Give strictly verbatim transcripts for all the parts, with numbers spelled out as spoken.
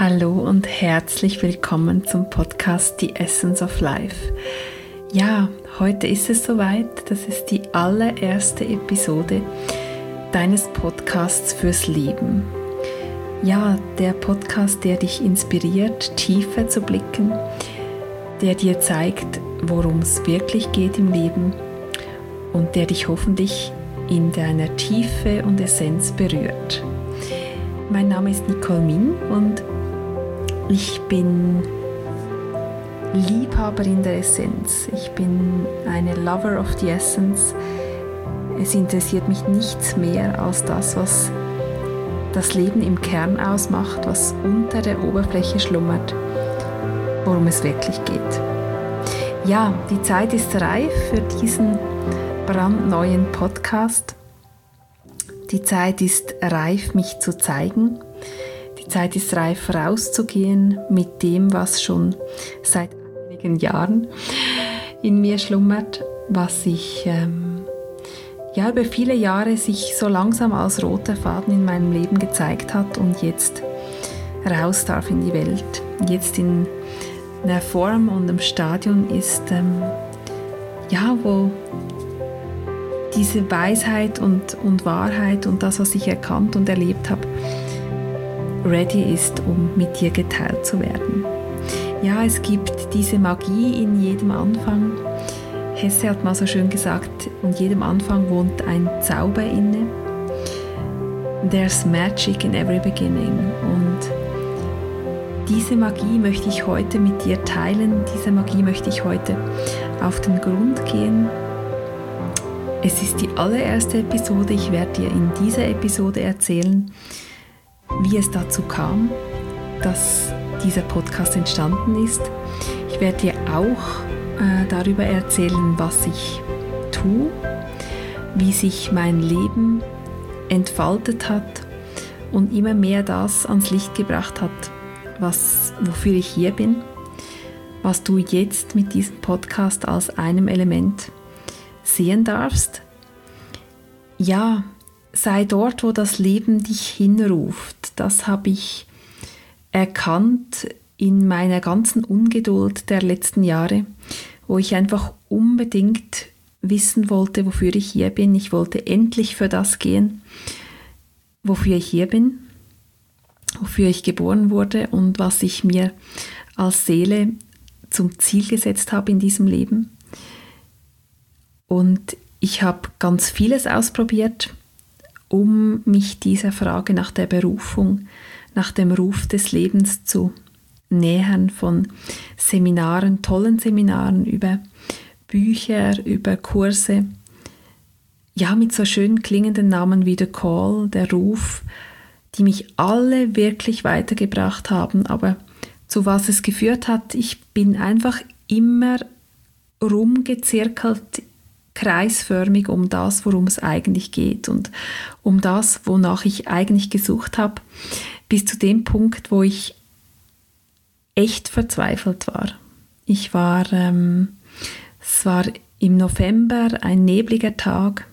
Hallo und herzlich willkommen zum Podcast The Essence of Life. Ja, heute ist es soweit, das ist die allererste Episode deines Podcasts fürs Leben. Ja, der Podcast, der dich inspiriert, tiefer zu blicken, der dir zeigt, worum es wirklich geht im Leben und der dich hoffentlich in deiner Tiefe und Essenz berührt. Mein Name ist Nicole Min und ich bin Liebhaberin der Essenz. Ich bin eine Lover of the Essence. Es interessiert mich nichts mehr als das, was das Leben im Kern ausmacht, was unter der Oberfläche schlummert, worum es wirklich geht. Ja, die Zeit ist reif für diesen brandneuen Podcast. Die Zeit ist reif, mich zu zeigen. Die Zeit ist reif, rauszugehen mit dem, was schon seit einigen Jahren in mir schlummert, was sich ähm, ja, über viele Jahre sich so langsam als roter Faden in meinem Leben gezeigt hat und jetzt raus darf in die Welt. Jetzt in einer Form und einem Stadium ist, ähm, ja, wo diese Weisheit und, und Wahrheit und das, was ich erkannt und erlebt habe, ready ist, um mit dir geteilt zu werden. Ja, es gibt diese Magie in jedem Anfang. Hesse hat mal so schön gesagt, in jedem Anfang wohnt ein Zauber inne. There's magic in every beginning. Und diese Magie möchte ich heute mit dir teilen. Diese Magie möchte ich heute auf den Grund gehen. Es ist die allererste Episode. Ich werde dir in dieser Episode erzählen, wie es dazu kam, dass dieser Podcast entstanden ist. Ich werde dir auch äh, darüber erzählen, was ich tue, wie sich mein Leben entfaltet hat und immer mehr das ans Licht gebracht hat, was, wofür ich hier bin, was du jetzt mit diesem Podcast als einem Element sehen darfst. Ja, sei dort, wo das Leben dich hinruft. Das habe ich erkannt in meiner ganzen Ungeduld der letzten Jahre, wo ich einfach unbedingt wissen wollte, wofür ich hier bin. Ich wollte endlich für das gehen, wofür ich hier bin, wofür ich geboren wurde und was ich mir als Seele zum Ziel gesetzt habe in diesem Leben. Und ich habe ganz vieles ausprobiert, um mich dieser Frage nach der Berufung, nach dem Ruf des Lebens zu nähern, von Seminaren, tollen Seminaren, über Bücher, über Kurse, ja, mit so schön klingenden Namen wie The Call, der Ruf, die mich alle wirklich weitergebracht haben, aber zu was es geführt hat, ich bin einfach immer rumgezirkelt, kreisförmig um das, worum es eigentlich geht und um das, wonach ich eigentlich gesucht habe, bis zu dem Punkt, wo ich echt verzweifelt war. Ich war, ähm, es war im November ein nebliger Tag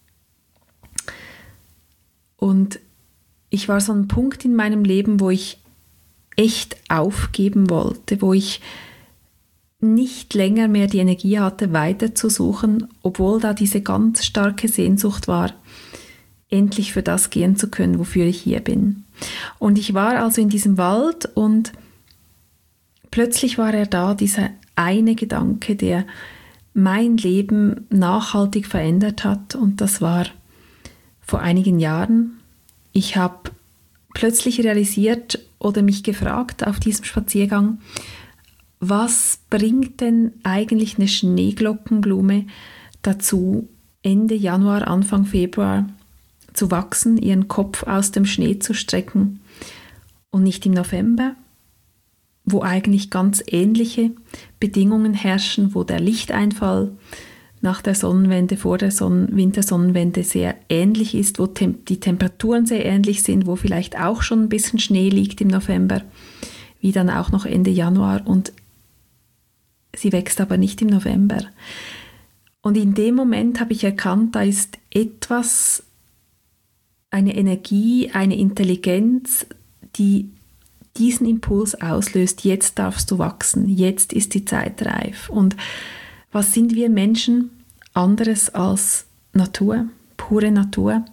und ich war so ein Punkt in meinem Leben, wo ich echt aufgeben wollte, wo ich nicht länger mehr die Energie hatte, weiterzusuchen, obwohl da diese ganz starke Sehnsucht war, endlich für das gehen zu können, wofür ich hier bin. Und ich war also in diesem Wald und plötzlich war er da, dieser eine Gedanke, der mein Leben nachhaltig verändert hat. Und das war vor einigen Jahren. Ich habe plötzlich realisiert oder mich gefragt auf diesem Spaziergang, was bringt denn eigentlich eine Schneeglockenblume dazu, Ende Januar, Anfang Februar zu wachsen, ihren Kopf aus dem Schnee zu strecken und nicht im November, wo eigentlich ganz ähnliche Bedingungen herrschen, wo der Lichteinfall nach der Sonnenwende, vor der Sonnen- Wintersonnenwende sehr ähnlich ist, wo tem- die Temperaturen sehr ähnlich sind, wo vielleicht auch schon ein bisschen Schnee liegt im November, wie dann auch noch Ende Januar und sie wächst aber nicht im November. Und in dem Moment habe ich erkannt, da ist etwas, eine Energie, eine Intelligenz, die diesen Impuls auslöst, jetzt darfst du wachsen, jetzt ist die Zeit reif. Und was sind wir Menschen anderes als Natur, pure Natur?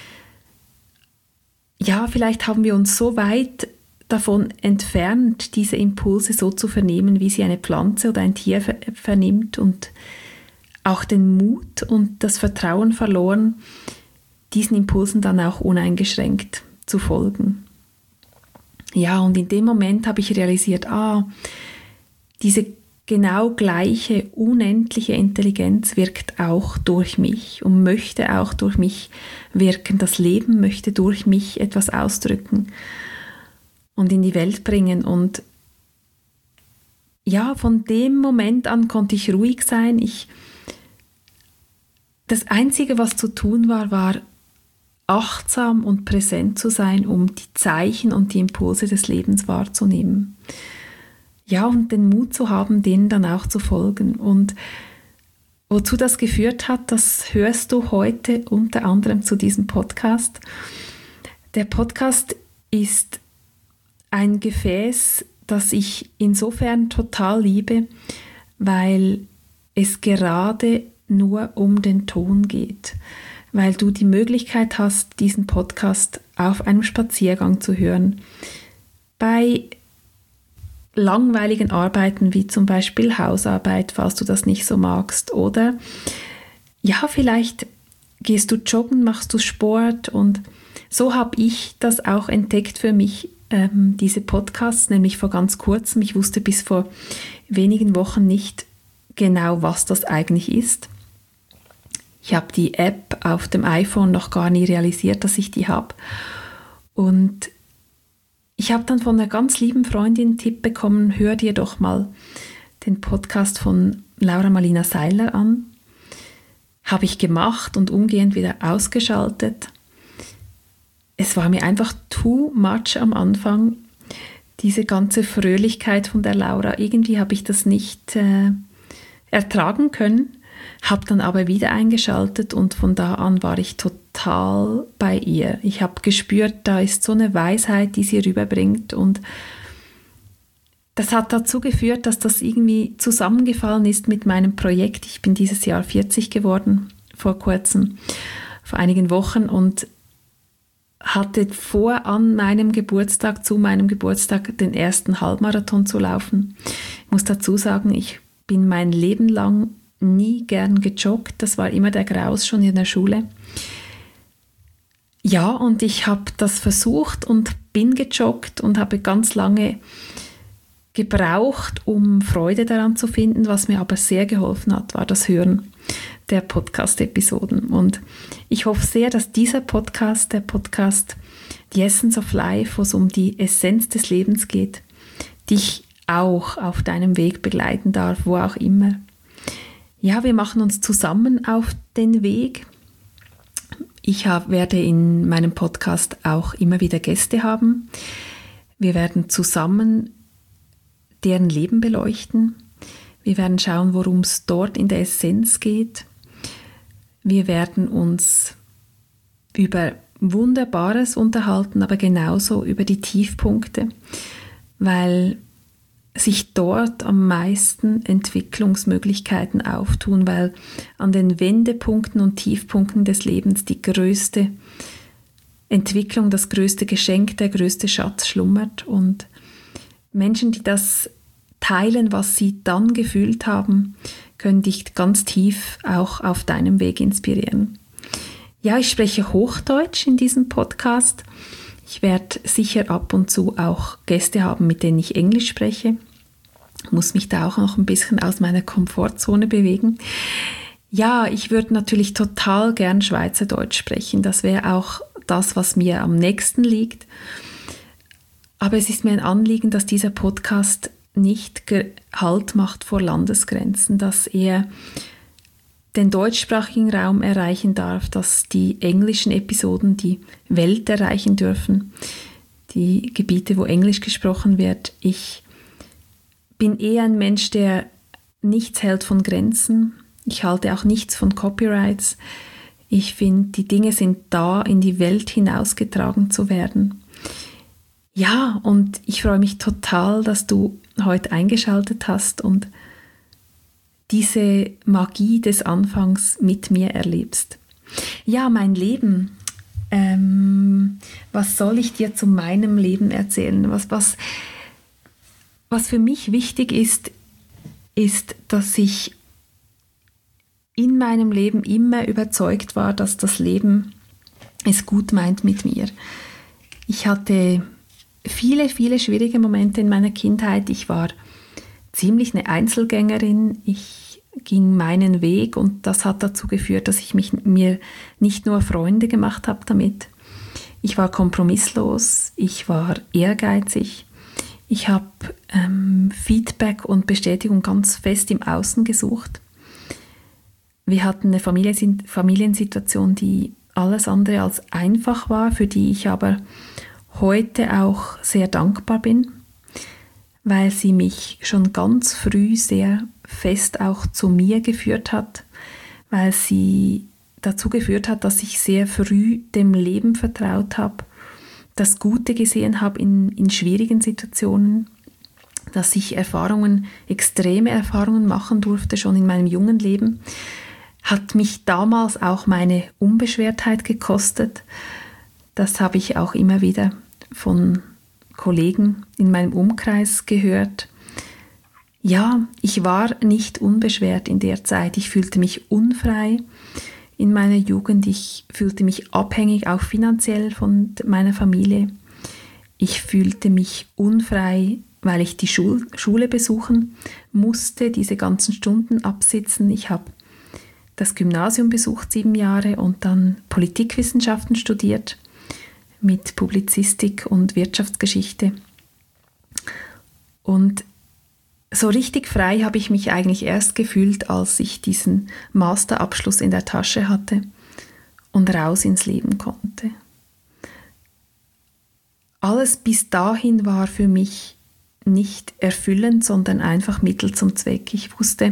Ja, vielleicht haben wir uns so weit davon entfernt, diese Impulse so zu vernehmen, wie sie eine Pflanze oder ein Tier ver- vernimmt und auch den Mut und das Vertrauen verloren, diesen Impulsen dann auch uneingeschränkt zu folgen. Ja, und in dem Moment habe ich realisiert, ah, diese genau gleiche, unendliche Intelligenz wirkt auch durch mich und möchte auch durch mich wirken. Das Leben möchte durch mich etwas ausdrücken und in die Welt bringen. Und ja, von dem Moment an konnte ich ruhig sein. Ich, das Einzige, was zu tun war, war achtsam und präsent zu sein, um die Zeichen und die Impulse des Lebens wahrzunehmen. Ja, und den Mut zu haben, denen dann auch zu folgen. Und wozu das geführt hat, das hörst du heute unter anderem zu diesem Podcast. Der Podcast ist ein Gefäß, das ich insofern total liebe, weil es gerade nur um den Ton geht. Weil du die Möglichkeit hast, diesen Podcast auf einem Spaziergang zu hören. Bei langweiligen Arbeiten wie zum Beispiel Hausarbeit, falls du das nicht so magst. Oder ja, vielleicht gehst du joggen, machst du Sport. Und so habe ich das auch entdeckt für mich, ähm, diese Podcasts, nämlich vor ganz kurzem. Ich wusste bis vor wenigen Wochen nicht genau, was das eigentlich ist. Ich habe die App auf dem iPhone noch gar nie realisiert, dass ich die habe. Und ich habe dann von einer ganz lieben Freundin einen Tipp bekommen, hör dir doch mal den Podcast von Laura Marlina Seiler an. Habe ich gemacht und umgehend wieder ausgeschaltet. Es war mir einfach too much am Anfang, diese ganze Fröhlichkeit von der Laura. Irgendwie habe ich das nicht äh, ertragen können. Habe dann aber wieder eingeschaltet und von da an war ich total bei ihr. Ich habe gespürt, da ist so eine Weisheit, die sie rüberbringt, und das hat dazu geführt, dass das irgendwie zusammengefallen ist mit meinem Projekt. Ich bin dieses Jahr vierzig geworden, vor kurzem, vor einigen Wochen, und hatte vor, an meinem Geburtstag, zu meinem Geburtstag, den ersten Halbmarathon zu laufen. Ich muss dazu sagen, ich bin mein Leben lang nie gern gejoggt, das war immer der Graus schon in der Schule. Ja, und ich habe das versucht und bin gejoggt und habe ganz lange gebraucht, um Freude daran zu finden. Was mir aber sehr geholfen hat, war das Hören der Podcast-Episoden. Und ich hoffe sehr, dass dieser Podcast, der Podcast The Essence of Life, wo es um die Essenz des Lebens geht, dich auch auf deinem Weg begleiten darf, wo auch immer. Ja, wir machen uns zusammen auf den Weg. Ich hab, werde in meinem Podcast auch immer wieder Gäste haben. Wir werden zusammen deren Leben beleuchten. Wir werden schauen, worum es dort in der Essenz geht. Wir werden uns über Wunderbares unterhalten, aber genauso über die Tiefpunkte, weil sich dort am meisten Entwicklungsmöglichkeiten auftun, weil an den Wendepunkten und Tiefpunkten des Lebens die größte Entwicklung, das größte Geschenk, der größte Schatz schlummert. Und Menschen, die das teilen, was sie dann gefühlt haben, können dich ganz tief auch auf deinem Weg inspirieren. Ja, ich spreche Hochdeutsch in diesem Podcast. Ich werde sicher ab und zu auch Gäste haben, mit denen ich Englisch spreche. Ich muss mich da auch noch ein bisschen aus meiner Komfortzone bewegen. Ja, ich würde natürlich total gern Schweizerdeutsch sprechen. Das wäre auch das, was mir am nächsten liegt. Aber es ist mir ein Anliegen, dass dieser Podcast nicht Halt macht vor Landesgrenzen, dass er den deutschsprachigen Raum erreichen darf, dass die englischen Episoden die Welt erreichen dürfen, die Gebiete, wo Englisch gesprochen wird. Ich bin eher ein Mensch, der nichts hält von Grenzen. Ich halte auch nichts von Copyrights. Ich finde, die Dinge sind da, in die Welt hinausgetragen zu werden. Ja, und ich freue mich total, dass du heute eingeschaltet hast und diese Magie des Anfangs mit mir erlebst. Ja, mein Leben. Ähm, was soll ich dir zu meinem Leben erzählen? Was, was, was für mich wichtig ist, ist, dass ich in meinem Leben immer überzeugt war, dass das Leben es gut meint mit mir. Ich hatte viele, viele schwierige Momente in meiner Kindheit. Ich war ziemlich eine Einzelgängerin. Ich ging meinen Weg und das hat dazu geführt, dass ich mich, mir nicht nur Freunde gemacht habe damit. Ich war kompromisslos, ich war ehrgeizig. Ich habe ähm, Feedback und Bestätigung ganz fest im Außen gesucht. Wir hatten eine Familien- Familiensituation, die alles andere als einfach war, für die ich aber heute auch sehr dankbar bin, weil sie mich schon ganz früh sehr fest auch zu mir geführt hat, weil sie dazu geführt hat, dass ich sehr früh dem Leben vertraut habe, das Gute gesehen habe in, in schwierigen Situationen, dass ich Erfahrungen, extreme Erfahrungen machen durfte, schon in meinem jungen Leben, hat mich damals auch meine Unbeschwertheit gekostet. Das habe ich auch immer wieder von Kollegen in meinem Umkreis gehört. Ja, ich war nicht unbeschwert in der Zeit. Ich fühlte mich unfrei in meiner Jugend. Ich fühlte mich abhängig, auch finanziell, von meiner Familie. Ich fühlte mich unfrei, weil ich die Schul- Schule besuchen musste, diese ganzen Stunden absitzen. Ich habe das Gymnasium besucht, sieben Jahre, und dann Politikwissenschaften studiert mit Publizistik und Wirtschaftsgeschichte. Und so richtig frei habe ich mich eigentlich erst gefühlt, als ich diesen Masterabschluss in der Tasche hatte und raus ins Leben konnte. Alles bis dahin war für mich nicht erfüllend, sondern einfach Mittel zum Zweck. Ich wusste,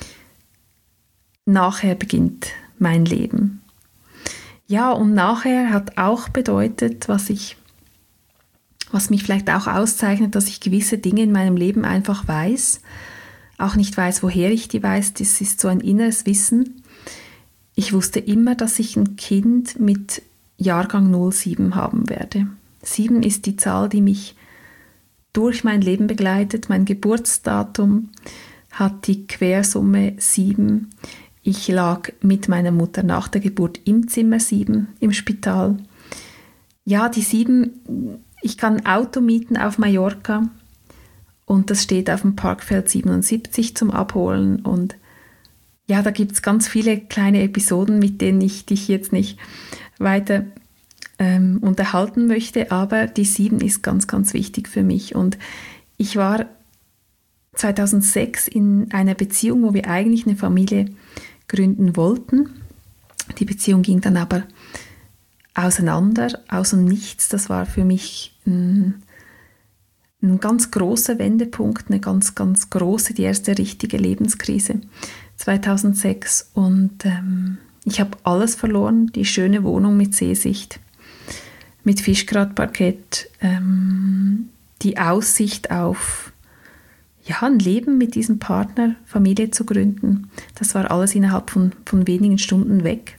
nachher beginnt mein Leben. Ja, und nachher hat auch bedeutet, was ich, was mich vielleicht auch auszeichnet, dass ich gewisse Dinge in meinem Leben einfach weiß, auch nicht weiß, woher ich die weiß. Das ist so ein inneres Wissen. Ich wusste immer, dass ich ein Kind mit Jahrgang null sieben haben werde. sieben ist die Zahl, die mich durch mein Leben begleitet. Mein Geburtsdatum hat die Quersumme sieben. Ich lag mit meiner Mutter nach der Geburt im Zimmer sieben im Spital. Ja, die sieben, ich kann ein Auto mieten auf Mallorca und das steht auf dem Parkfeld siebenundsiebzig zum Abholen. Und ja, da gibt es ganz viele kleine Episoden, mit denen ich dich jetzt nicht weiter ähm, unterhalten möchte, aber die sieben ist ganz, ganz wichtig für mich. Und ich war zweitausendsechs in einer Beziehung, wo wir eigentlich eine Familie gründen wollten. Die Beziehung ging dann aber auseinander, aus dem Nichts. Das war für mich ein, ein ganz großer Wendepunkt, eine ganz, ganz große, die erste richtige Lebenskrise zweitausendsechs. Und ähm, ich habe alles verloren, die schöne Wohnung mit Seesicht, mit Fischgratparkett, ähm, die Aussicht auf ja, ein Leben mit diesem Partner, Familie zu gründen. Das war alles innerhalb von, von wenigen Stunden weg.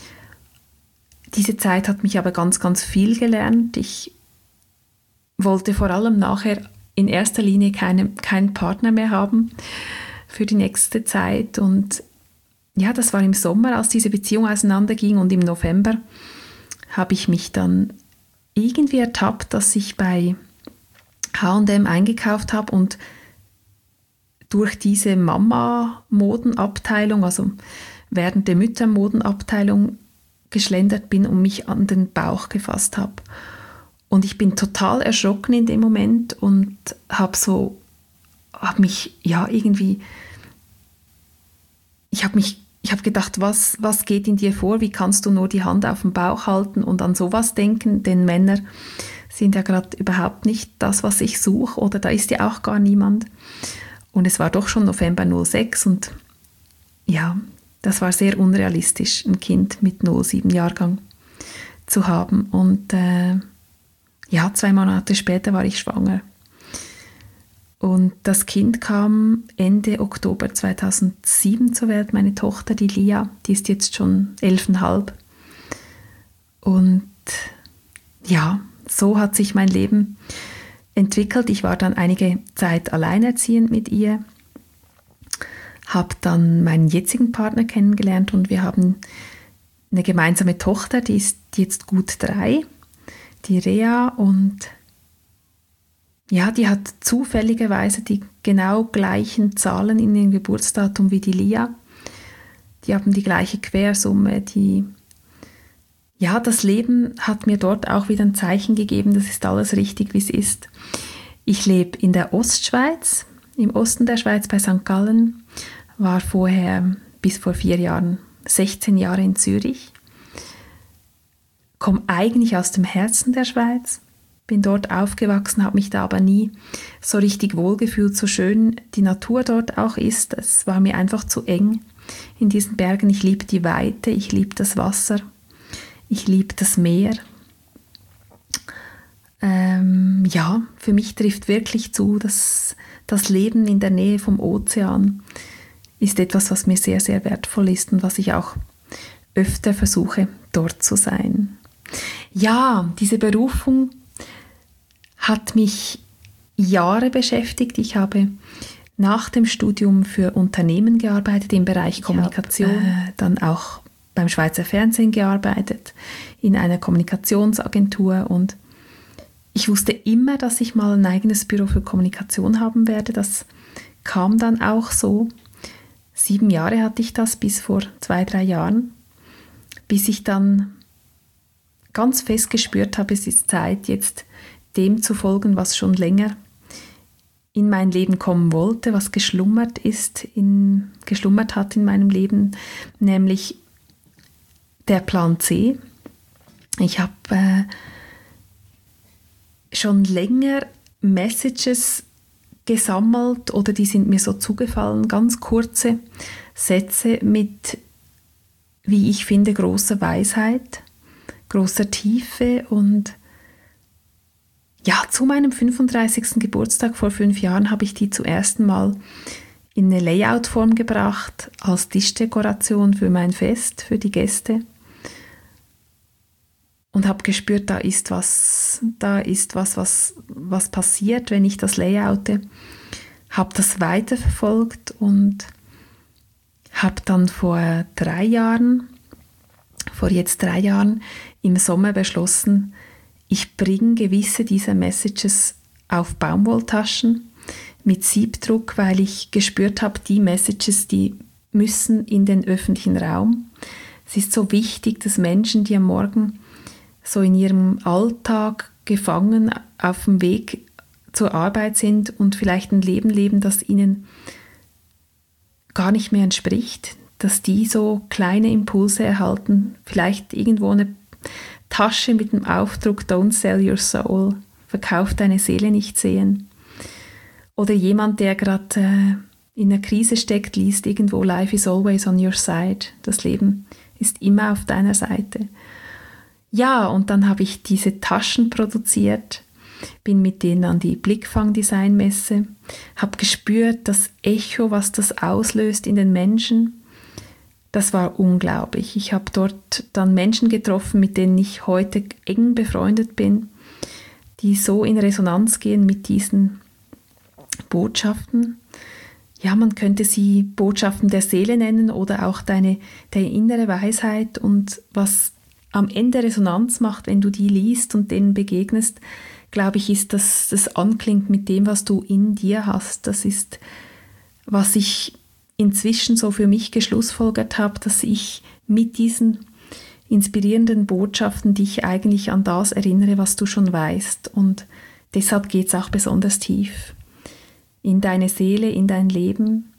Diese Zeit hat mich aber ganz, ganz viel gelernt. Ich wollte vor allem nachher in erster Linie keine, keinen Partner mehr haben für die nächste Zeit. Und ja, das war im Sommer, als diese Beziehung auseinanderging, und im November habe ich mich dann irgendwie ertappt, dass ich bei H und M eingekauft habe und durch diese Mama-Modenabteilung, also werdende Mütter-Modenabteilung, geschlendert bin und mich an den Bauch gefasst habe. Und ich bin total erschrocken in dem Moment und habe so, habe mich, ja, irgendwie, ich habe mich, ich habe gedacht, was, was geht in dir vor? Wie kannst du nur die Hand auf den Bauch halten und an sowas denken? Denn Männer sind ja gerade überhaupt nicht das, was ich suche, oder da ist ja auch gar niemand. Und es war doch schon November null sechs und ja, das war sehr unrealistisch, ein Kind mit null sieben Jahrgang zu haben. Und äh, ja, zwei Monate später war ich schwanger. Und das Kind kam Ende Oktober zweitausendsieben zur Welt, meine Tochter, die Lia, die ist jetzt schon elfeinhalb. Und ja, so hat sich mein Leben entwickelt. Ich war dann einige Zeit alleinerziehend mit ihr, habe dann meinen jetzigen Partner kennengelernt und wir haben eine gemeinsame Tochter, die ist jetzt gut drei, die Rea, und ja, die hat zufälligerweise die genau gleichen Zahlen in ihrem Geburtsdatum wie die Lia. Die haben die gleiche Quersumme. Die ja, das Leben hat mir dort auch wieder ein Zeichen gegeben, das ist alles richtig, wie es ist. Ich lebe in der Ostschweiz, im Osten der Schweiz bei Sankt Gallen, war vorher bis vor vier Jahren sechzehn Jahre in Zürich, komme eigentlich aus dem Herzen der Schweiz, bin dort aufgewachsen, habe mich da aber nie so richtig wohlgefühlt, so schön die Natur dort auch ist. Es war mir einfach zu eng in diesen Bergen. Ich liebe die Weite, ich liebe das Wasser, ich liebe das Meer. Ähm, ja, für mich trifft wirklich zu, dass das Leben in der Nähe vom Ozean ist etwas, was mir sehr, sehr wertvoll ist und was ich auch öfter versuche, dort zu sein. Ja, diese Berufung hat mich Jahre beschäftigt. Ich habe nach dem Studium für Unternehmen gearbeitet im Bereich Kommunikation, ich habe, äh, dann auch beim Schweizer Fernsehen gearbeitet, in einer Kommunikationsagentur, und ich wusste immer, dass ich mal ein eigenes Büro für Kommunikation haben werde. Das kam dann auch so. Sieben Jahre hatte ich das, bis vor zwei, drei Jahren, bis ich dann ganz fest gespürt habe, es ist Zeit, jetzt dem zu folgen, was schon länger in mein Leben kommen wollte, was geschlummert ist, in, geschlummert hat in meinem Leben, nämlich der Plan C. Ich habe äh, schon länger Messages gesammelt, oder die sind mir so zugefallen, ganz kurze Sätze mit, wie ich finde, großer Weisheit, großer Tiefe. Und ja, zu meinem fünfunddreißigsten Geburtstag vor fünf Jahren habe ich die zum ersten Mal in eine Layout-Form gebracht, als Tischdekoration für mein Fest, für die Gäste. Und habe gespürt, da ist was, da ist was, was, was passiert, wenn ich das layoute. Habe das weiterverfolgt und habe dann vor drei Jahren, vor jetzt drei Jahren im Sommer beschlossen, ich bringe gewisse dieser Messages auf Baumwolltaschen mit Siebdruck, weil ich gespürt habe, die Messages, die müssen in den öffentlichen Raum. Es ist so wichtig, dass Menschen, die am Morgen so in ihrem Alltag gefangen auf dem Weg zur Arbeit sind und vielleicht ein Leben leben, das ihnen gar nicht mehr entspricht, dass die so kleine Impulse erhalten, vielleicht irgendwo eine Tasche mit dem Aufdruck Don't sell your soul, verkauf deine Seele nicht sehen. Oder jemand, der gerade äh, in einer Krise steckt, liest irgendwo Life is always on your side. Das Leben ist immer auf deiner Seite. Ja, und dann habe ich diese Taschen produziert, bin mit denen an die Blickfang-Design-Messe, habe gespürt, das Echo, was das auslöst in den Menschen. Das war unglaublich. Ich habe dort dann Menschen getroffen, mit denen ich heute eng befreundet bin, die so in Resonanz gehen mit diesen Botschaften. Ja, man könnte sie Botschaften der Seele nennen oder auch deine, deine innere Weisheit, und was am Ende Resonanz macht, wenn du die liest und denen begegnest, glaube ich, ist, dass das anklingt mit dem, was du in dir hast. Das ist, was ich inzwischen so für mich geschlussfolgert habe, dass ich mit diesen inspirierenden Botschaften dich eigentlich an das erinnere, was du schon weißt. Und deshalb geht es auch besonders tief in deine Seele, in dein Leben.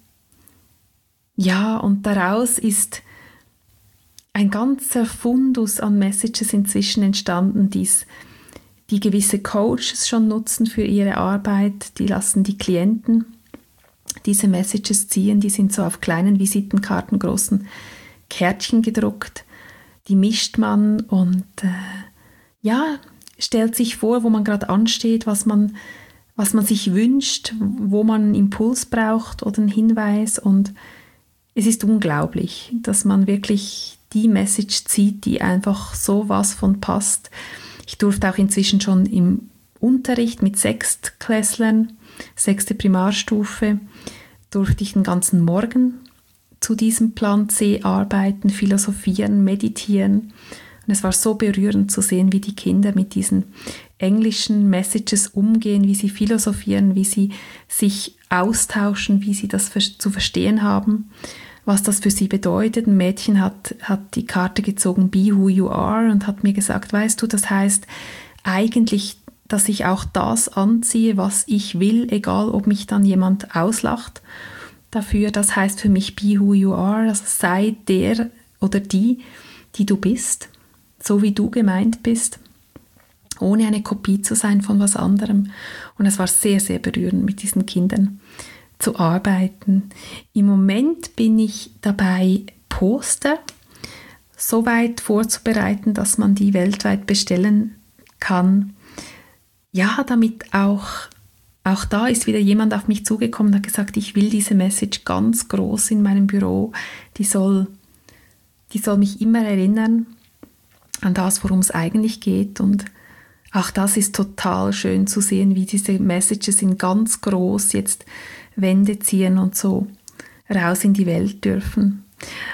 Ja, und daraus ist ein ganzer Fundus an Messages inzwischen entstanden, die's, die gewisse Coaches schon nutzen für ihre Arbeit. Die lassen die Klienten diese Messages ziehen. Die sind so auf kleinen Visitenkarten, großen Kärtchen gedruckt. Die mischt man und äh, ja, stellt sich vor, wo man gerade ansteht, was man, was man sich wünscht, wo man einen Impuls braucht oder einen Hinweis. Und es ist unglaublich, dass man wirklich die Message zieht, die einfach so was von passt. Ich durfte auch inzwischen schon im Unterricht mit Sechstklässlern, sechste Primarstufe, durfte ich den ganzen Morgen zu diesem Plan C arbeiten, philosophieren, meditieren. Und es war so berührend zu sehen, wie die Kinder mit diesen englischen Messages umgehen, wie sie philosophieren, wie sie sich austauschen, wie sie das zu verstehen haben, was das für sie bedeutet. Ein Mädchen hat, hat die Karte gezogen, Be Who You Are, und hat mir gesagt, weißt du, das heißt eigentlich, dass ich auch das anziehe, was ich will, egal ob mich dann jemand auslacht dafür. Das heißt für mich, Be Who You Are, also sei der oder die, die du bist, so wie du gemeint bist, ohne eine Kopie zu sein von was anderem. Und es war sehr, sehr berührend, mit diesen Kindern zu arbeiten. Im Moment bin ich dabei, Poster so weit vorzubereiten, dass man die weltweit bestellen kann. Ja, damit auch, auch da ist wieder jemand auf mich zugekommen und hat gesagt, ich will diese Message ganz groß in meinem Büro. Die soll, die soll mich immer erinnern an das, worum es eigentlich geht. Und auch das ist total schön zu sehen, wie diese Messages in ganz groß jetzt Wände ziehen und so raus in die Welt dürfen.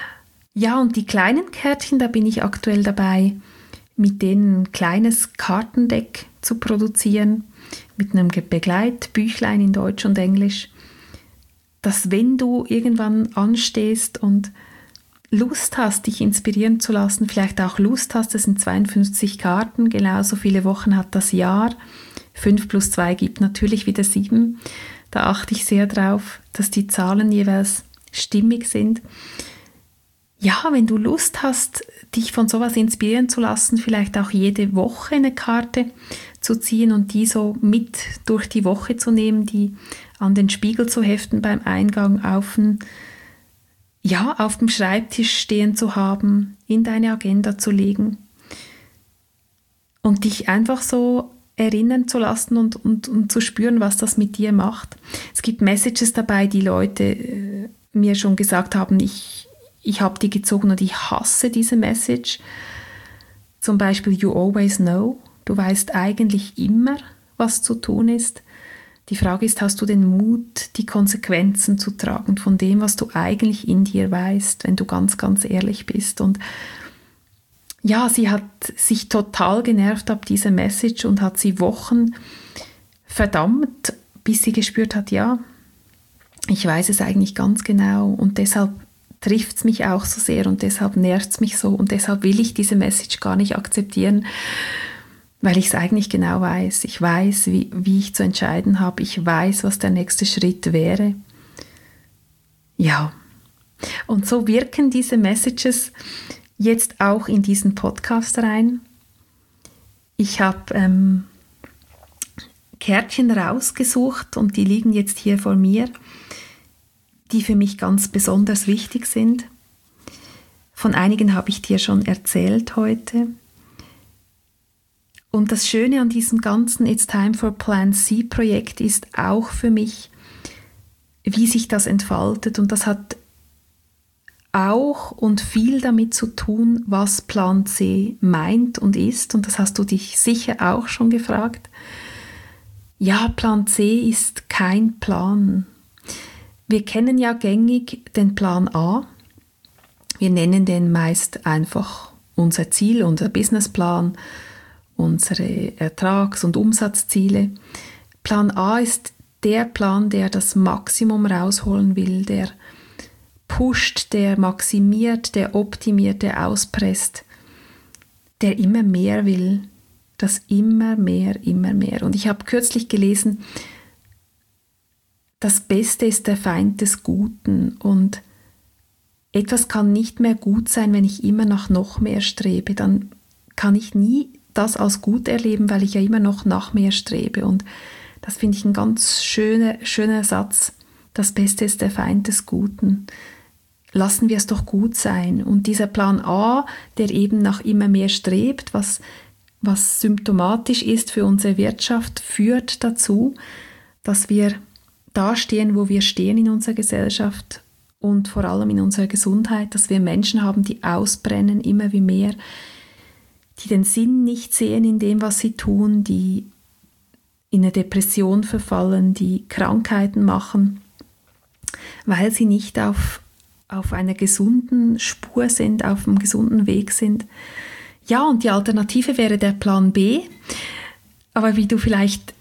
Ja, und die kleinen Kärtchen, da bin ich aktuell dabei, mit denen ein kleines Kartendeck zu produzieren, mit einem Begleitbüchlein in Deutsch und Englisch, dass wenn du irgendwann anstehst und Lust hast, dich inspirieren zu lassen, vielleicht auch Lust hast, es sind zweiundfünfzig Karten, genauso viele Wochen hat das Jahr, fünf plus zwei gibt natürlich wieder sieben, da achte ich sehr drauf, dass die Zahlen jeweils stimmig sind. Ja, wenn du Lust hast, dich von sowas inspirieren zu lassen, vielleicht auch jede Woche eine Karte zu ziehen und die so mit durch die Woche zu nehmen, die an den Spiegel zu heften beim Eingang, auf den, ja, auf dem Schreibtisch stehen zu haben, in deine Agenda zu legen und dich einfach so erinnern zu lassen und, und, und zu spüren, was das mit dir macht. Es gibt Messages dabei, die Leute äh, mir schon gesagt haben, ich, ich habe die gezogen und ich hasse diese Message. Zum Beispiel, you always know. Du weißt eigentlich immer, was zu tun ist. Die Frage ist, hast du den Mut, die Konsequenzen zu tragen von dem, was du eigentlich in dir weißt, wenn du ganz, ganz ehrlich bist. Und ja, sie hat sich total genervt ab dieser Message und hat sie Wochen verdammt, bis sie gespürt hat, ja, ich weiß es eigentlich ganz genau und deshalb trifft es mich auch so sehr und deshalb nervt es mich so und deshalb will ich diese Message gar nicht akzeptieren, weil ich es eigentlich genau weiß. Ich weiß, wie, wie ich zu entscheiden habe. Ich weiß, was der nächste Schritt wäre. Ja, und so wirken diese Messages jetzt auch in diesen Podcast rein. Ich habe ähm, Kärtchen rausgesucht und die liegen jetzt hier vor mir, die für mich ganz besonders wichtig sind. Von einigen habe ich dir schon erzählt heute. Und das Schöne an diesem ganzen It's Time for Plan C Projekt ist auch für mich, wie sich das entfaltet. Und das hat auch und viel damit zu tun, was Plan C meint und ist. Und das hast du dich sicher auch schon gefragt. Ja, Plan C ist kein Plan. Wir kennen ja gängig den Plan A. Wir nennen den meist einfach unser Ziel, unser Businessplan, unsere Ertrags- und Umsatzziele. Plan A ist der Plan, der das Maximum rausholen will, der pusht, der maximiert, der optimiert, der auspresst, der immer mehr will, das immer mehr, immer mehr. Und ich habe kürzlich gelesen, das Beste ist der Feind des Guten und etwas kann nicht mehr gut sein, wenn ich immer nach noch mehr strebe. Dann kann ich nie das als gut erleben, weil ich ja immer noch nach mehr strebe. Und das finde ich ein ganz schöner, schöner Satz. Das Beste ist der Feind des Guten. Lassen wir es doch gut sein. Und dieser Plan A, der eben nach immer mehr strebt, was was symptomatisch ist für unsere Wirtschaft, führt dazu, dass wir da stehen, wo wir stehen in unserer Gesellschaft und vor allem in unserer Gesundheit, dass wir Menschen haben, die ausbrennen, immer wie mehr, die den Sinn nicht sehen in dem, was sie tun, die in eine Depression verfallen, die Krankheiten machen, weil sie nicht auf, auf einer gesunden Spur sind, auf einem gesunden Weg sind. Ja, und die Alternative wäre der Plan B, aber wie du vielleicht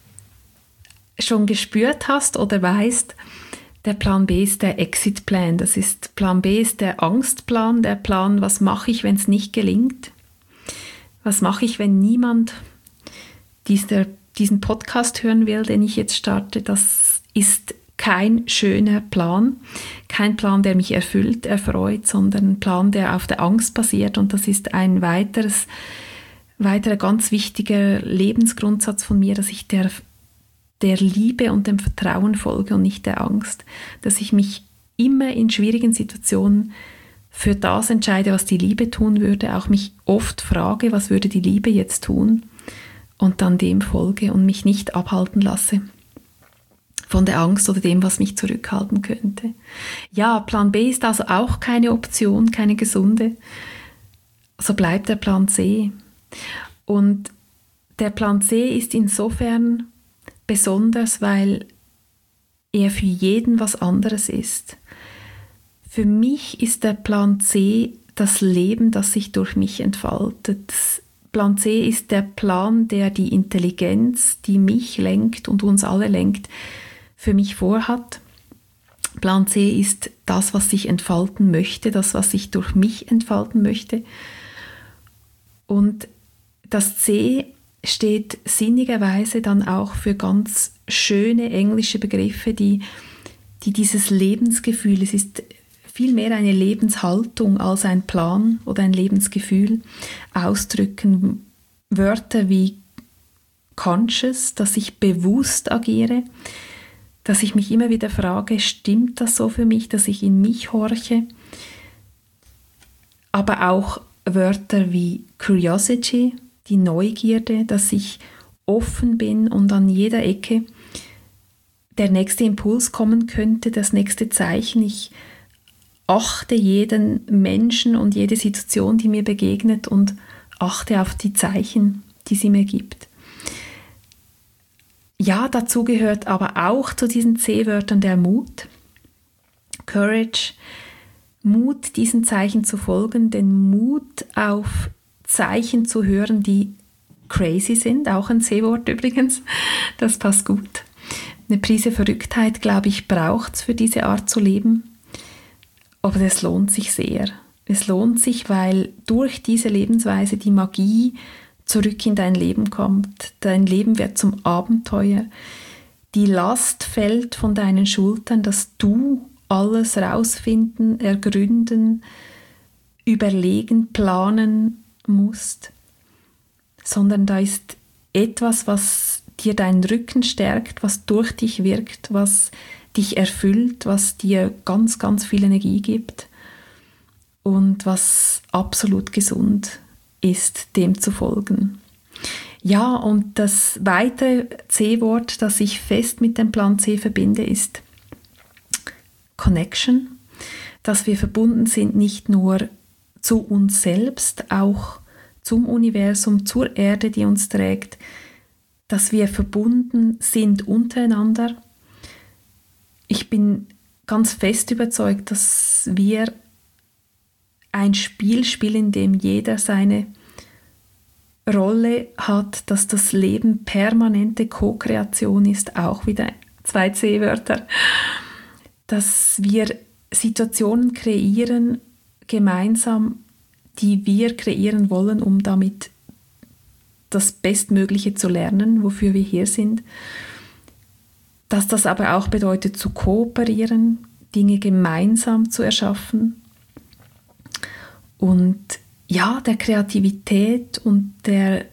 schon gespürt hast oder weißt, der Plan B ist der Exit-Plan. Das ist, Plan B ist der Angstplan, der Plan, was mache ich, wenn es nicht gelingt? Was mache ich, wenn niemand dieser, diesen Podcast hören will, den ich jetzt starte? Das ist kein schöner Plan, kein Plan, der mich erfüllt, erfreut, sondern ein Plan, der auf der Angst basiert. Und das ist ein weiteres, weiterer ganz wichtiger Lebensgrundsatz von mir, dass ich der, der Liebe und dem Vertrauen folge und nicht der Angst. Dass ich mich immer in schwierigen Situationen für das entscheide, was die Liebe tun würde, auch mich oft frage, was würde die Liebe jetzt tun, und dann dem folge und mich nicht abhalten lasse von der Angst oder dem, was mich zurückhalten könnte. Ja, Plan B ist also auch keine Option, keine gesunde. So bleibt der Plan C. Und der Plan C ist insofern besonders, weil er für jeden was anderes ist. Für mich ist der Plan C das Leben, das sich durch mich entfaltet. Plan C ist der Plan, der die Intelligenz, die mich lenkt und uns alle lenkt, für mich vorhat. Plan C ist das, was sich entfalten möchte, das, was sich durch mich entfalten möchte. Und das C steht sinnigerweise dann auch für ganz schöne englische Begriffe, die, die dieses Lebensgefühl, es ist vielmehr eine Lebenshaltung als ein Plan oder ein Lebensgefühl, ausdrücken. Wörter wie conscious, dass ich bewusst agiere, dass ich mich immer wieder frage, stimmt das so für mich, dass ich in mich horche? Aber auch Wörter wie curiosity, die Neugierde, dass ich offen bin und an jeder Ecke der nächste Impuls kommen könnte, das nächste Zeichen. Ich achte jeden Menschen und jede Situation, die mir begegnet, und achte auf die Zeichen, die sie mir gibt. Ja, dazu gehört aber auch zu diesen C-Wörtern der Mut, Courage, Mut, diesen Zeichen zu folgen, den Mut auf Zeichen zu hören, die crazy sind, auch ein C-Wort übrigens, das passt gut. Eine Prise Verrücktheit, glaube ich, braucht es für diese Art zu leben, aber es lohnt sich sehr. Es lohnt sich, weil durch diese Lebensweise die Magie zurück in dein Leben kommt. Dein Leben wird zum Abenteuer. Die Last fällt von deinen Schultern, dass du alles rausfinden, ergründen, überlegen, planen musst, sondern da ist etwas, was dir deinen Rücken stärkt, was durch dich wirkt, was dich erfüllt, was dir ganz, ganz viel Energie gibt und was absolut gesund ist. ist, dem zu folgen. Ja, und das weitere C-Wort, das ich fest mit dem Plan C verbinde, ist Connection, dass wir verbunden sind nicht nur zu uns selbst, auch zum Universum, zur Erde, die uns trägt, dass wir verbunden sind untereinander. Ich bin ganz fest überzeugt, dass wir ein Spiel spielen, in dem jeder seine Rolle hat, dass das Leben permanente Co-Kreation ist, auch wieder zwei C-Wörter, dass wir Situationen kreieren, gemeinsam, die wir kreieren wollen, um damit das Bestmögliche zu lernen, wofür wir hier sind. Dass das aber auch bedeutet, zu kooperieren, Dinge gemeinsam zu erschaffen, und ja, der Kreativität und der,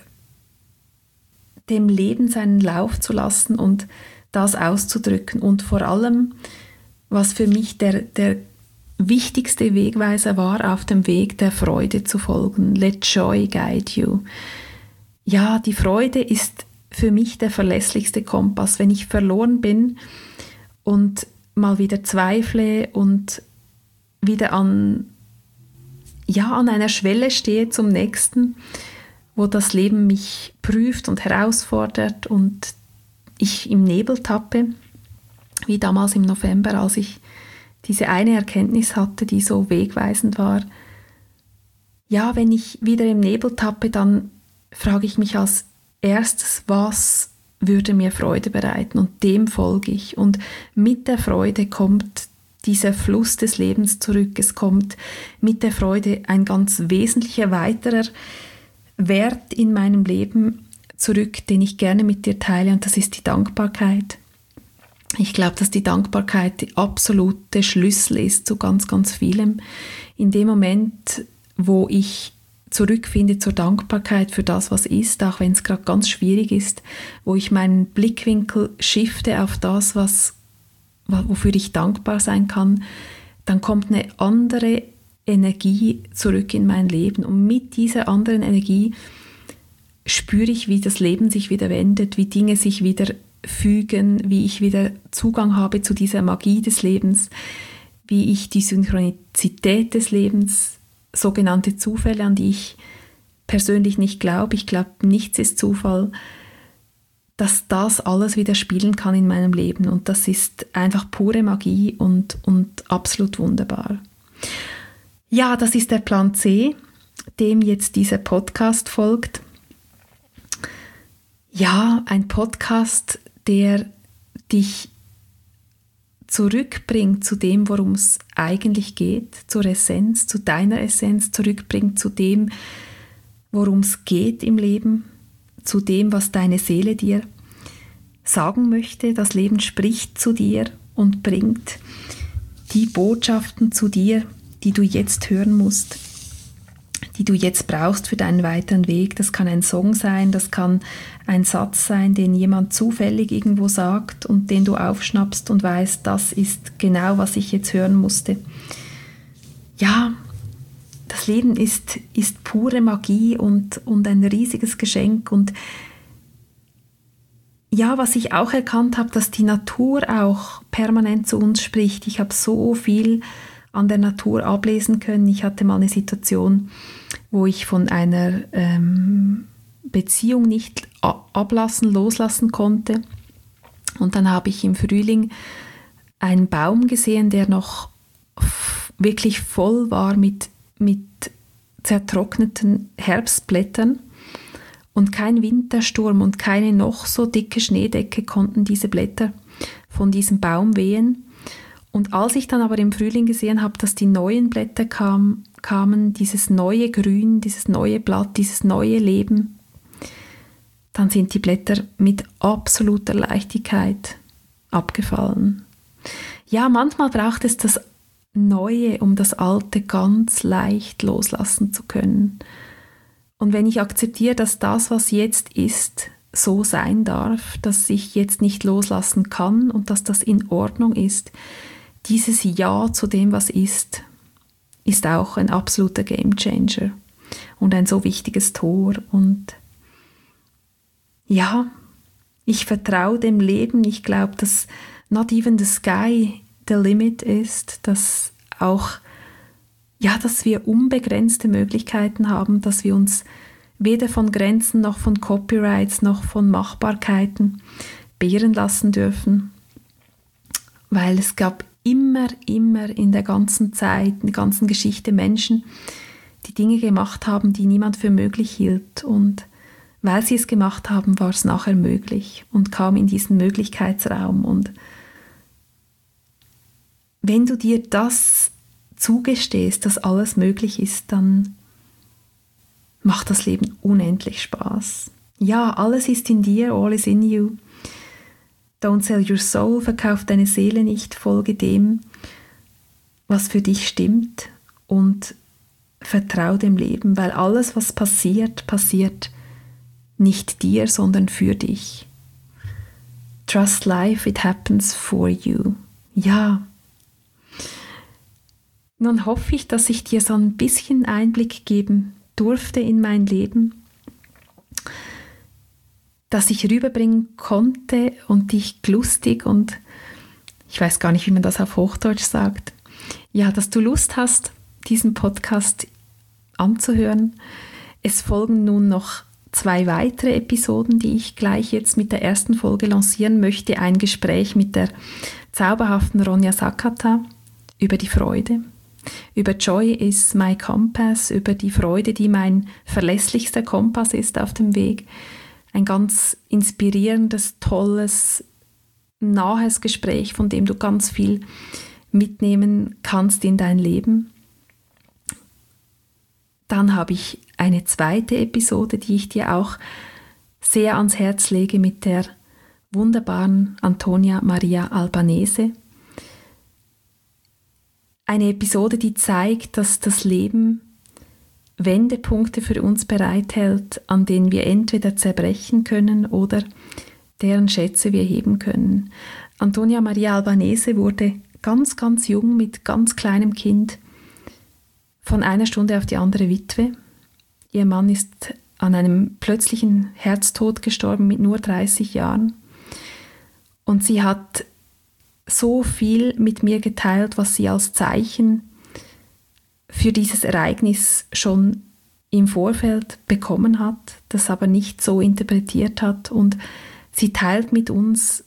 dem Leben seinen Lauf zu lassen und das auszudrücken. Und vor allem, was für mich der, der wichtigste Wegweiser war, auf dem Weg der Freude zu folgen. Let joy guide you. Ja, die Freude ist für mich der verlässlichste Kompass. Wenn ich verloren bin und mal wieder zweifle und wieder an, ja, an einer Schwelle stehe zum nächsten, wo das Leben mich prüft und herausfordert und ich im Nebel tappe, wie damals im November, als ich diese eine Erkenntnis hatte, die so wegweisend war. Ja, wenn ich wieder im Nebel tappe, dann frage ich mich als erstes, was würde mir Freude bereiten, und dem folge ich. Und mit der Freude kommt dieser Fluss des Lebens zurück. Es kommt mit der Freude ein ganz wesentlicher weiterer Wert in meinem Leben zurück, den ich gerne mit dir teile, und das ist die Dankbarkeit. Ich glaube, dass die Dankbarkeit der absolute Schlüssel ist zu ganz, ganz vielem. In dem Moment, wo ich zurückfinde zur Dankbarkeit für das, was ist, auch wenn es gerade ganz schwierig ist, wo ich meinen Blickwinkel shifte auf das, was, wofür ich dankbar sein kann, dann kommt eine andere Energie zurück in mein Leben. Und mit dieser anderen Energie spüre ich, wie das Leben sich wieder wendet, wie Dinge sich wieder fügen, wie ich wieder Zugang habe zu dieser Magie des Lebens, wie ich die Synchronizität des Lebens, sogenannte Zufälle, an die ich persönlich nicht glaube, ich glaube, nichts ist Zufall, dass das alles wieder spielen kann in meinem Leben, und das ist einfach pure Magie und, und absolut wunderbar. Ja, das ist der Plan C, dem jetzt dieser Podcast folgt. Ja, ein Podcast, der dich zurückbringt zu dem, worum es eigentlich geht, zur Essenz, zu deiner Essenz, zurückbringt zu dem, worum es geht im Leben, zu dem, was deine Seele dir sagen möchte. Das Leben spricht zu dir und bringt die Botschaften zu dir, die du jetzt hören musst, die du jetzt brauchst für deinen weiteren Weg. Das kann ein Song sein, das kann ein Satz sein, den jemand zufällig irgendwo sagt und den du aufschnappst und weißt, das ist genau, was ich jetzt hören musste. Ja, das Leben ist, ist pure Magie und, und ein riesiges Geschenk. Und ja, was ich auch erkannt habe, dass die Natur auch permanent zu uns spricht. Ich habe so viel an der Natur ablesen können. Ich hatte mal eine Situation, wo ich von einer ähm, Beziehung nicht ablassen, loslassen konnte. Und dann habe ich im Frühling einen Baum gesehen, der noch f- wirklich voll war mit, mit zertrockneten Herbstblättern. Und kein Wintersturm und keine noch so dicke Schneedecke konnten diese Blätter von diesem Baum wehen. Und als ich dann aber im Frühling gesehen habe, dass die neuen Blätter kam, kamen, dieses neue Grün, dieses neue Blatt, dieses neue Leben, dann sind die Blätter mit absoluter Leichtigkeit abgefallen. Ja, manchmal braucht es das Neue, um das Alte ganz leicht loslassen zu können. Und wenn ich akzeptiere, dass das, was jetzt ist, so sein darf, dass ich jetzt nicht loslassen kann und dass das in Ordnung ist, dieses Ja zu dem, was ist, ist auch ein absoluter Gamechanger und ein so wichtiges Tor. Und ja, ich vertraue dem Leben. Ich glaube, dass not even the sky the limit ist, dass auch, ja, dass wir unbegrenzte Möglichkeiten haben, dass wir uns weder von Grenzen noch von Copyrights noch von Machbarkeiten beirren lassen dürfen, weil es gab immer, immer in der ganzen Zeit, in der ganzen Geschichte Menschen, die Dinge gemacht haben, die niemand für möglich hielt. Und weil sie es gemacht haben, war es nachher möglich und kam in diesen Möglichkeitsraum. Und wenn du dir das zugestehst, dass alles möglich ist, dann macht das Leben unendlich Spaß. Ja, alles ist in dir, all is in you. Don't sell your soul, verkauf deine Seele nicht, folge dem, was für dich stimmt, und vertrau dem Leben, weil alles, was passiert, passiert nicht dir, sondern für dich. Trust life, it happens for you. Ja. Nun hoffe ich, dass ich dir so ein bisschen Einblick geben durfte in mein Leben, dass ich rüberbringen konnte und dich lustig und ich weiß gar nicht, wie man das auf Hochdeutsch sagt, ja, dass du Lust hast, diesen Podcast anzuhören. Es folgen nun noch zwei weitere Episoden, die ich gleich jetzt mit der ersten Folge lancieren möchte. Ein Gespräch mit der zauberhaften Ronja Sakata über die Freude, über Joy is my compass, über die Freude, die mein verlässlichster Kompass ist auf dem Weg. Ein ganz inspirierendes, tolles, nahes Gespräch, von dem du ganz viel mitnehmen kannst in dein Leben. Dann habe ich eine zweite Episode, die ich dir auch sehr ans Herz lege mit der wunderbaren Antonia Maria Albanese. Eine Episode, die zeigt, dass das Leben Wendepunkte für uns bereithält, an denen wir entweder zerbrechen können oder deren Schätze wir heben können. Antonia Maria Albanese wurde ganz, ganz jung mit ganz kleinem Kind von einer Stunde auf die andere Witwe. Ihr Mann ist an einem plötzlichen Herztod gestorben mit nur dreißig Jahren. Und sie hat so viel mit mir geteilt, was sie als Zeichen für dieses Ereignis schon im Vorfeld bekommen hat, das aber nicht so interpretiert hat. Und sie teilt mit uns,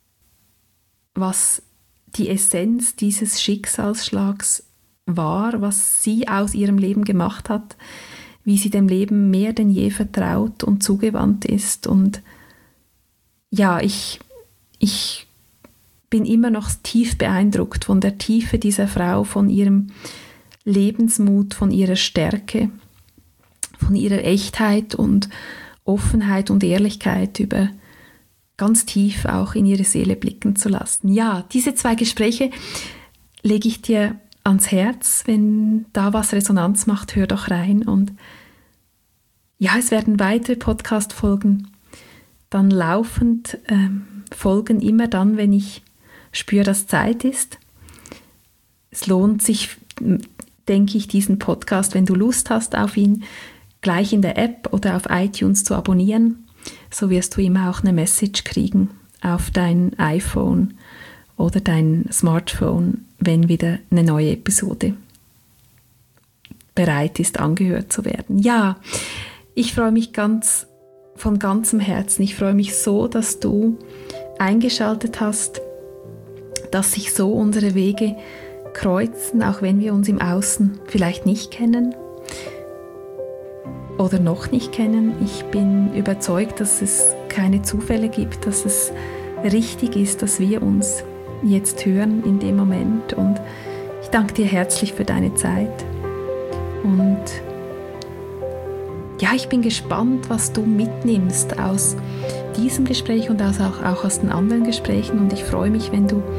was die Essenz dieses Schicksalsschlags war, was sie aus ihrem Leben gemacht hat, wie sie dem Leben mehr denn je vertraut und zugewandt ist. Und ja, ich, ich bin immer noch tief beeindruckt von der Tiefe dieser Frau, von ihrem Lebensmut, von ihrer Stärke, von ihrer Echtheit und Offenheit und Ehrlichkeit, über ganz tief auch in ihre Seele blicken zu lassen. Ja, diese zwei Gespräche lege ich dir ans Herz. Wenn da was Resonanz macht, hör doch rein. Und ja, es werden weitere Podcast-Folgen dann laufend ähm, folgen, immer dann, wenn ich spüre, dass Zeit ist. Es lohnt sich, denke ich, diesen Podcast, wenn du Lust hast auf ihn, gleich in der App oder auf iTunes zu abonnieren. So wirst du immer auch eine Message kriegen auf dein iPhone oder dein Smartphone, wenn wieder eine neue Episode bereit ist, angehört zu werden. Ja, ich freue mich ganz von ganzem Herzen. Ich freue mich so, dass du eingeschaltet hast, dass sich so unsere Wege kreuzen, auch wenn wir uns im Außen vielleicht nicht kennen oder noch nicht kennen. Ich bin überzeugt, dass es keine Zufälle gibt, dass es richtig ist, dass wir uns jetzt hören in dem Moment. Und ich danke dir herzlich für deine Zeit. Und ja, ich bin gespannt, was du mitnimmst aus diesem Gespräch und aus, auch, auch aus den anderen Gesprächen. Und ich freue mich, wenn du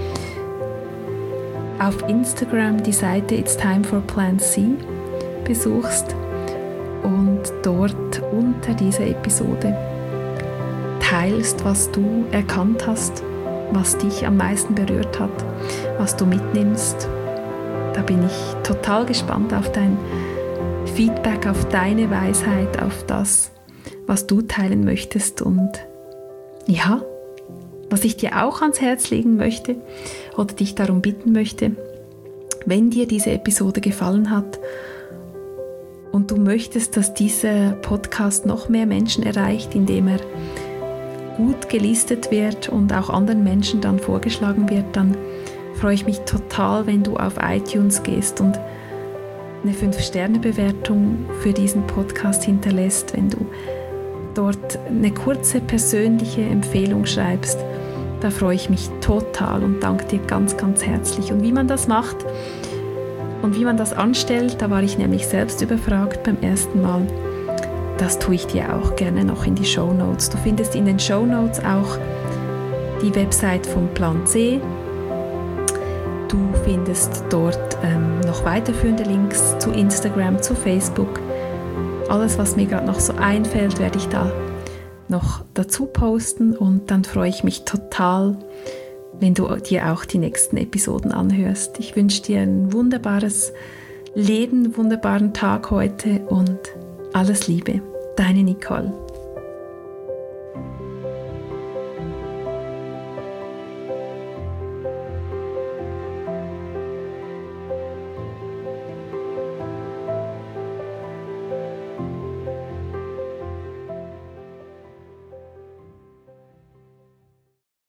auf Instagram die Seite It's Time for Plan C besuchst und dort unter dieser Episode teilst, was du erkannt hast, was dich am meisten berührt hat, was du mitnimmst. Da bin ich total gespannt auf dein Feedback, auf deine Weisheit, auf das, was du teilen möchtest. Und ja, was ich dir auch ans Herz legen möchte oder dich darum bitten möchte, wenn dir diese Episode gefallen hat und du möchtest, dass dieser Podcast noch mehr Menschen erreicht, indem er gut gelistet wird und auch anderen Menschen dann vorgeschlagen wird, dann freue ich mich total, wenn du auf iTunes gehst und eine fünf Sterne Bewertung für diesen Podcast hinterlässt, wenn du dort eine kurze persönliche Empfehlung schreibst. Da freue ich mich total und danke dir ganz, ganz herzlich. Und wie man das macht und wie man das anstellt, da war ich nämlich selbst überfragt beim ersten Mal. Das tue ich dir auch gerne noch in die Shownotes. Du findest in den Shownotes auch die Website vom Plan C. Du findest dort ähm, noch weiterführende Links zu Instagram, zu Facebook. Alles, was mir gerade noch so einfällt, werde ich da noch dazu posten und dann freue ich mich total, wenn du dir auch die nächsten Episoden anhörst. Ich wünsche dir ein wunderbares Leben, einen wunderbaren Tag heute und alles Liebe. Deine Nicole.